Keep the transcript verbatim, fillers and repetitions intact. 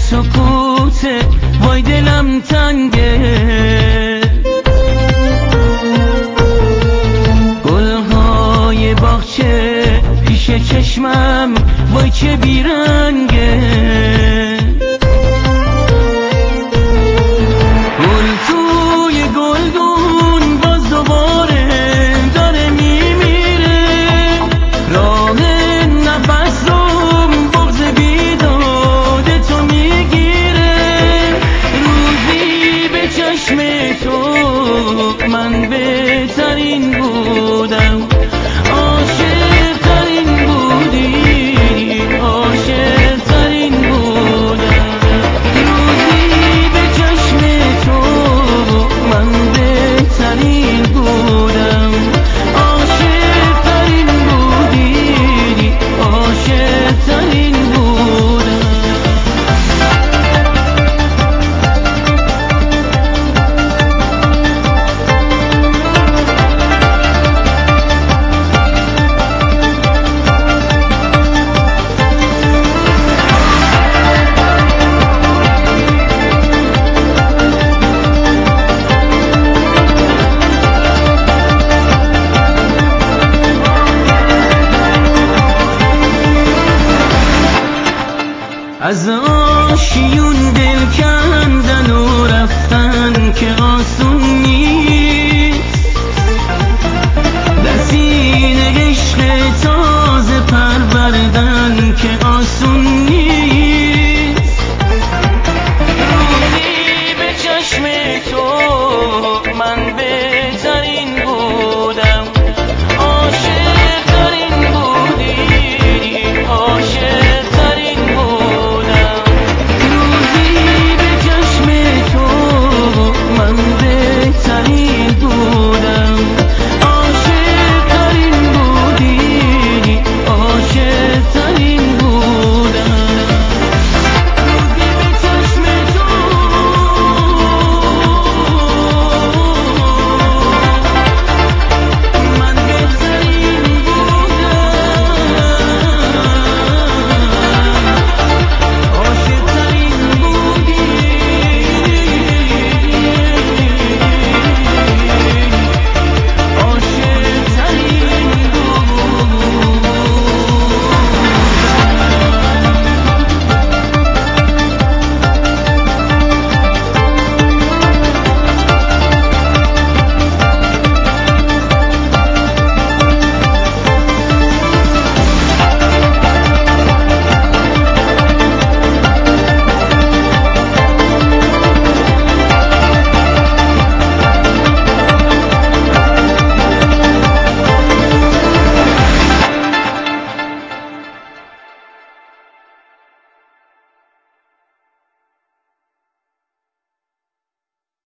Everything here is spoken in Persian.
سکوته، وای دلم تنگه. گلهای باغچه پیش چشمم، وای چه بیرنگه. گل توی گلدون باز دوباره داره میمیره. راه نفس رو بغض بیداد تو میگیره. روزی به چشم تو من بهترین بودم، عاشق ترین بودی، عاشق ترین بودم. روزی به چشم تو من بهترین بودم، عاشق ترین بودی، عاشق ترین بودم. از